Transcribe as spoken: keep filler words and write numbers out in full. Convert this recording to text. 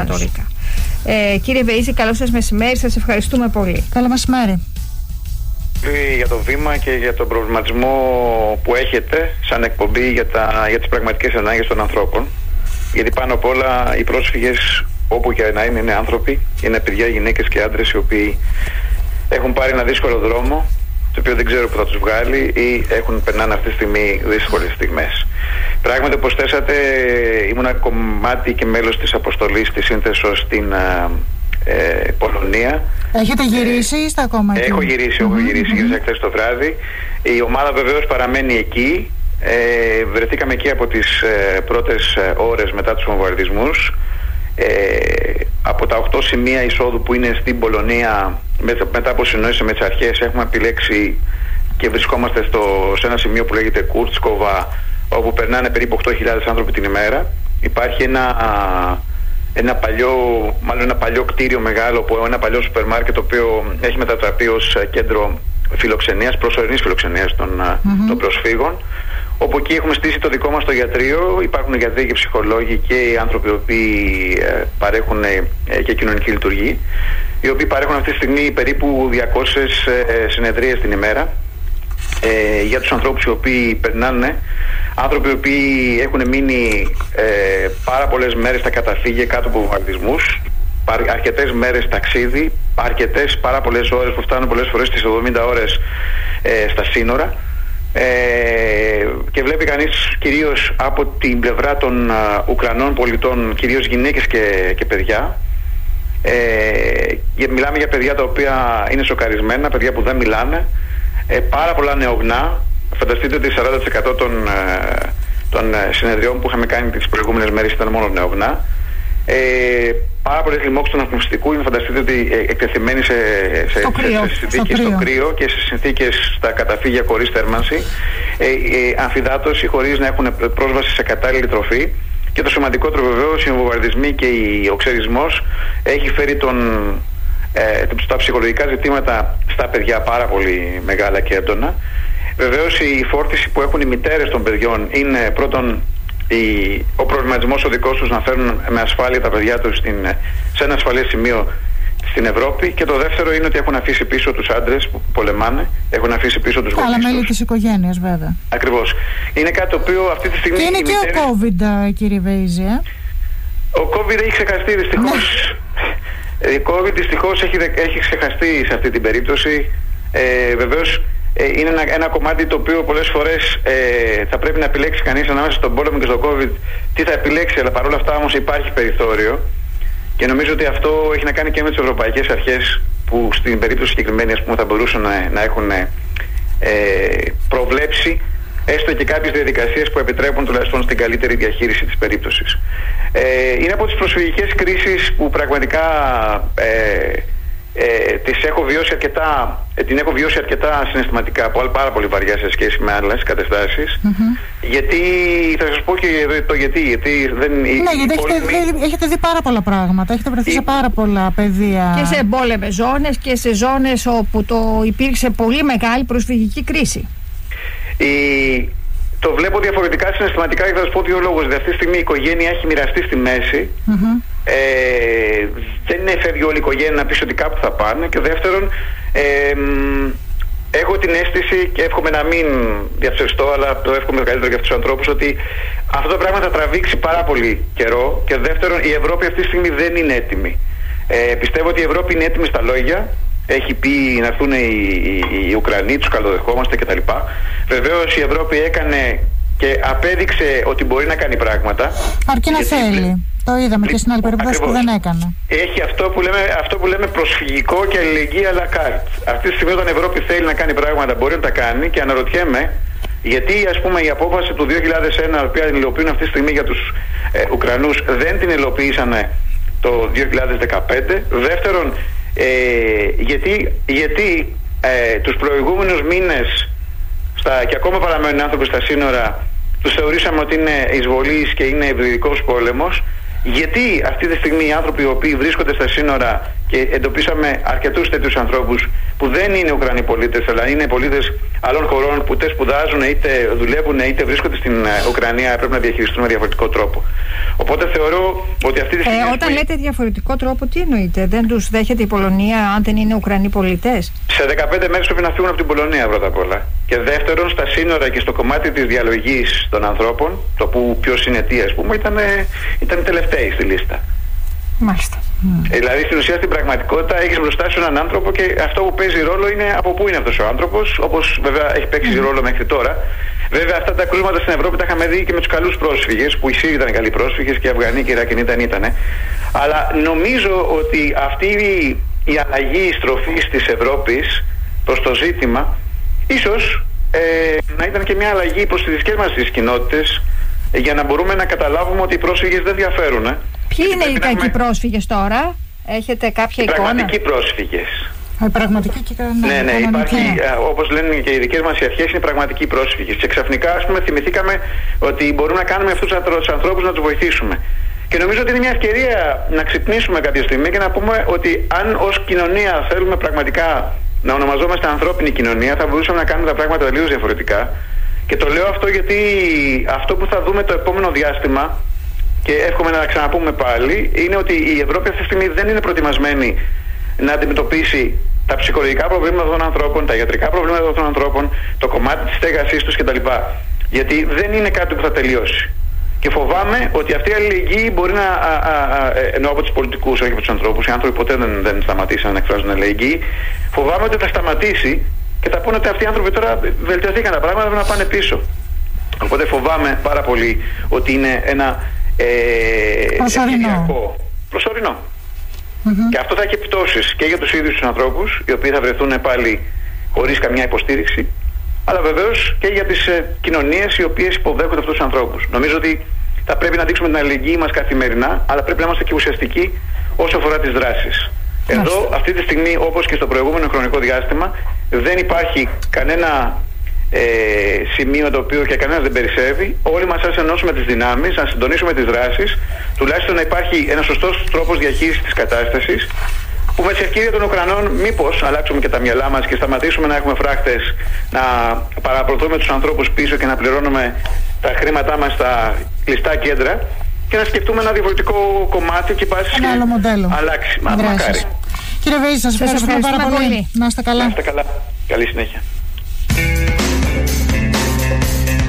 ρητορικά. Ε, κύριε Βεΐζη, καλό σας μεσημέρι, σας ευχαριστούμε πολύ. Καλό μεσημέρι. Για το βήμα και για τον προβληματισμό που έχετε σαν εκπομπή για, τα, για τις πραγματικές ανάγκες των ανθρώπων. Γιατί πάνω απ' όλα οι πρόσφυγες, όπου και να είναι, είναι άνθρωποι, είναι παιδιά, γυναίκες και άντρες οι οποίοι έχουν πάρει ένα δύσκολο δρόμο, το οποίο δεν ξέρω που θα τους βγάλει, ή έχουν περνάνε αυτή τη στιγμή δύσκολες στιγμές. Πράγματι, όπως θέσατε, ήμουν κομμάτι και μέλος της αποστολής της Σύνθεσος στην ε, Πολωνία. Έχετε γυρίσει ή είστε ακόμα εκεί? Έχω γυρίσει, έχω mm-hmm, γυρίσει, mm-hmm. γύρισα χθες το βράδυ. Η ομάδα βεβαίως παραμένει εκεί. Ε, βρεθήκαμε εκεί από τις ε, πρώτες ε, ώρες μετά τους βομβαρδισμούς. Ε, από τα οκτώ σημεία εισόδου που είναι στην Πολωνία, με, μετά από συνεννόηση με τις αρχές, έχουμε επιλέξει και βρισκόμαστε στο, σε ένα σημείο που λέγεται Κούρτσκοβα, όπου περνάνε περίπου οκτώ χιλιάδες άνθρωποι την ημέρα. Υπάρχει ένα, α, ένα παλιό, μάλλον ένα παλιό κτίριο μεγάλο, ένα παλιό σούπερ μάρκετ, το οποίο έχει μετατραπεί ως κέντρο φιλοξενίας, προσωρινής φιλοξενίας των, mm-hmm. των προσφύγων. Όπου εκεί έχουμε στήσει το δικό μας το γιατρείο. Υπάρχουν γιατροί και ψυχολόγοι και οι άνθρωποι οι οποίοι ε, παρέχουν ε, και κοινωνική λειτουργία, οι οποίοι παρέχουν αυτή τη στιγμή περίπου διακόσιες ε, συνεδρίες την ημέρα ε, για τους ανθρώπους οι οποίοι περνάνε, άνθρωποι οι οποίοι έχουν μείνει ε, πάρα πολλές μέρες στα καταφύγια κάτω από βομβαρδισμούς, αρκετές μέρες ταξίδι, αρκετές πάρα πολλές ώρες που φτάνουν πολλές φορές στις εβδομήντα ώρες ε, στα σύνορα. Ε, και βλέπει κανείς κυρίως από την πλευρά των α, Ουκρανών πολιτών, κυρίως γυναίκες και, και παιδιά. Ε, μιλάμε για παιδιά τα οποία είναι σοκαρισμένα, παιδιά που δεν μιλάνε, ε, πάρα πολλά νεογνά. Φανταστείτε ότι σαράντα τοις εκατό των, ε, των ε, συνεδριών που είχαμε κάνει τις προηγούμενες μέρες ήταν μόνο νεογνά. Ε, πάρα πολλές λοιμώξεις του αναπνευστικού. Είναι, φανταστείτε ότι ε, εκτεθειμένοι σε, σε, στο, σε, κρύο, σε συνθήκες στο, στο κρύο και σε συνθήκες στα καταφύγια χωρίς θέρμανση, ε, ε, αμφιδάτωση, χωρίς να έχουν πρόσβαση σε κατάλληλη τροφή. Και το σημαντικότερο βεβαίως, οι βομβαρδισμοί και ο ξερισμός έχει φέρει τον, ε, τα ψυχολογικά ζητήματα στα παιδιά πάρα πολύ μεγάλα και έντονα. Βεβαίως η φόρτιση που έχουν οι μητέρες των παιδιών είναι πρώτον Η, ο προβληματισμός ο δικός τους να φέρουν με ασφάλεια τα παιδιά τους στην, σε ένα ασφαλές σημείο στην Ευρώπη, και το δεύτερο είναι ότι έχουν αφήσει πίσω τους άντρες που πολεμάνε, έχουν αφήσει πίσω τους γονείς τους. Άλλα μέλη της οικογένειας, βέβαια. Ακριβώς. Είναι κάτι το οποίο αυτή τη στιγμή... Και είναι και μητέρες... ο COVID, κύριε Βεΐζη, ε? Ο COVID έχει ξεχαστεί δυστυχώς. Ο COVID δυστυχώς έχει, έχει ξεχαστεί σε αυτή την περίπτωση. Ε, βεβαίως είναι ένα, ένα κομμάτι το οποίο πολλές φορές ε, θα πρέπει να επιλέξει κανείς ανάμεσα στον πόλεμο και στον COVID τι θα επιλέξει, αλλά παρόλα αυτά όμως υπάρχει περιθώριο, και νομίζω ότι αυτό έχει να κάνει και με τις ευρωπαϊκές αρχές, που στην περίπτωση συγκεκριμένη, ας πούμε, θα μπορούσαν να, να έχουν ε, προβλέψει έστω και κάποιες διαδικασίες που επιτρέπουν τουλάχιστον στην καλύτερη διαχείριση της περίπτωσης. Ε, είναι από τις προσφυγικές κρίσεις που πραγματικά ε, Ε, τις έχω βιώσει αρκετά, ε, την έχω βιώσει αρκετά συναισθηματικά, από πάρα πολύ βαριά σε σχέση με άλλες καταστάσεις. Mm-hmm. Γιατί, θα σας πω και το γιατί, γιατί δεν... Ναι, γιατί έχετε, πόλεμη... δει, έχετε δει πάρα πολλά πράγματα, έχετε βρεθεί η... σε πάρα πολλά πεδία. Και σε εμπόλεμες ζώνες και σε ζώνες όπου το υπήρξε πολύ μεγάλη προσφυγική κρίση. Η... Το βλέπω διαφορετικά συναισθηματικά, και θα σας πω δύο λόγους. Αυτή τη στιγμή η οικογένεια έχει μοιραστεί στη μέση. Mm-hmm. Ε, δεν φεύγει όλη η οικογένεια να πει ότι κάπου θα πάνε. Και δεύτερον, ε, έχω την αίσθηση, και εύχομαι να μην διαψευστώ, αλλά το εύχομαι καλύτερο για αυτούς τους ανθρώπους, ότι αυτό το πράγμα θα τραβήξει πάρα πολύ καιρό. Και δεύτερον, η Ευρώπη αυτή τη στιγμή δεν είναι έτοιμη. Ε, πιστεύω ότι η Ευρώπη είναι έτοιμη στα λόγια. Έχει πει να έρθουν οι, οι, οι Ουκρανοί, τους καλοδεχόμαστε κτλ. Βεβαίως η Ευρώπη έκανε και απέδειξε ότι μπορεί να κάνει πράγματα. Αρκεί να θέλει. Το είδαμε και στην άλλη περίπτωση που δεν έκανε. Έχει αυτό που λέμε, αυτό που λέμε προσφυγικό και αλληλεγγύη à la carte. Αυτή τη στιγμή, όταν η Ευρώπη θέλει να κάνει πράγματα, μπορεί να τα κάνει, και αναρωτιέμαι γιατί, ας πούμε, η απόφαση του δύο χιλιάδες ένα, η οποία υλοποιούν αυτή τη στιγμή για τους ε, Ουκρανούς, δεν την υλοποιήσανε το δύο χιλιάδες δεκαπέντε. Δεύτερον, ε, γιατί, γιατί ε, τους προηγούμενους μήνες στα, και ακόμα παραμένουν άνθρωποι στα σύνορα, τους θεωρήσαμε ότι είναι εισβολής και είναι υβριδικός πόλεμος. Γιατί αυτή τη στιγμή οι άνθρωποι οι οποίοι βρίσκονται στα σύνορα και εντοπίσαμε αρκετούς τέτοιους ανθρώπους που δεν είναι Ουκρανοί πολίτες, αλλά είναι πολίτες άλλων χωρών που είτε σπουδάζουν, είτε δουλεύουν, είτε βρίσκονται στην Ουκρανία, πρέπει να διαχειριστούν με διαφορετικό τρόπο. Οπότε θεωρώ ότι αυτή τη στιγμή. Ε, όταν που... λέτε διαφορετικό τρόπο, τι εννοείτε? Δεν τους δέχεται η Πολωνία αν δεν είναι Ουκρανοί πολίτες? Σε δεκαπέντε μέρες πρέπει να φύγουν από την Πολωνία πρώτα απ' όλα. Και δεύτερον, στα σύνορα και στο κομμάτι της διαλογής των ανθρώπων, το που ποιος είναι τι, ας πούμε, ήταν, ήταν τελευταίοι στη λίστα. Μάλιστα. Mm. Δηλαδή στην ουσία στην πραγματικότητα έχεις μπροστά σου έναν άνθρωπο και αυτό που παίζει ρόλο είναι από πού είναι αυτός ο άνθρωπος, όπως βέβαια έχει παίξει mm. ρόλο μέχρι τώρα. Βέβαια αυτά τα κρούσματα στην Ευρώπη τα είχαμε δει και με τους καλούς πρόσφυγες, που οι Σύριοι ήταν καλοί πρόσφυγες και οι Αφγανοί και οι Ιρακινοί δεν ήτανε. Αλλά νομίζω ότι αυτή η αλλαγή στροφής της Ευρώπης προς το ζήτημα ίσως ε, να ήταν και μια αλλαγή προς τις δικές μας τις κοινότητες, για να μπορούμε να καταλάβουμε ότι οι πρόσφυγες δεν διαφέρουν. Ε. Ποιοι είναι οι κακοί έχουμε... πρόσφυγες τώρα? Έχετε κάποια οι εικόνα? Πραγματικοί πρόσφυγες. Οι πραγματικοί και κανένα. Ναι, ναι, υπάρχει, όπως λένε και οι δικές μας οι αρχές, είναι πραγματικοί πρόσφυγες. Και ξαφνικά, ας πούμε, θυμηθήκαμε ότι μπορούμε να κάνουμε αυτούς τους ανθρώπους να τους βοηθήσουμε. Και νομίζω ότι είναι μια ευκαιρία να ξυπνήσουμε κάποια στιγμή και να πούμε ότι αν ως κοινωνία θέλουμε πραγματικά να ονομαζόμαστε ανθρώπινη κοινωνία, θα μπορούσαμε να κάνουμε τα πράγματα τελείως διαφορετικά. Και το λέω αυτό γιατί αυτό που θα δούμε το επόμενο διάστημα, και εύχομαι να τα ξαναπούμε πάλι, είναι ότι η Ευρώπη αυτή τη στιγμή δεν είναι προετοιμασμένη να αντιμετωπίσει τα ψυχολογικά προβλήματα των ανθρώπων, τα ιατρικά προβλήματα των ανθρώπων, το κομμάτι της στέγασής τους κτλ. Γιατί δεν είναι κάτι που θα τελειώσει. Και φοβάμαι ότι αυτή η αλληλεγγύη μπορεί να. Α, α, α, εννοώ από τους πολιτικούς, όχι από τους ανθρώπους. Οι άνθρωποι ποτέ δεν, δεν σταματήσαν να εκφράζουν αλληλεγγύη. Φοβάμαι ότι θα σταματήσει και θα πούνε ότι αυτοί οι άνθρωποι τώρα βελτιωθήκαν τα πράγματα, πρέπει να πάνε πίσω. Οπότε φοβάμαι πάρα πολύ ότι είναι ένα ε, προσωρινό. προσωρινό. Mm-hmm. Και αυτό θα έχει επιπτώσεις και για τους ίδιους τους ανθρώπους, οι οποίοι θα βρεθούν πάλι χωρίς καμιά υποστήριξη, αλλά βεβαίως και για τις ε, κοινωνίες οι οποίες υποδέχονται αυτούς τους ανθρώπους. Νομίζω ότι θα πρέπει να δείξουμε την αλληλεγγύη μας καθημερινά, αλλά πρέπει να είμαστε και ουσιαστικοί όσο αφορά τις δράσεις. Εδώ, αυτή τη στιγμή, όπως και στο προηγούμενο χρονικό διάστημα, δεν υπάρχει κανένα ε, σημείο το οποίο και κανένας δεν περισσεύει. Όλοι μας ας ενώσουμε τις δυνάμεις, να συντονίσουμε τις δράσεις, τουλάχιστον να υπάρχει ένας σωστός τρόπος διαχείρισης της κατάστασης, που με τη ευκαιρία των Ουκρανών μήπως αλλάξουμε και τα μυαλά μας και σταματήσουμε να έχουμε φράχτες, να παραπλωθούμε τους ανθρώπους πίσω και να πληρώνουμε τα χρήματά μας στα κλειστά κέντρα, και να σκεφτούμε ένα διαφορετικό κομμάτι και πάση ένα άλλο μοντέλο. Αλλάξει. Μα, μακάρι. Κύριε Βέζη, σας ευχαριστούμε πάρα πολύ. πολύ. Να είστε καλά. Να είστε καλά. Καλή συνέχεια.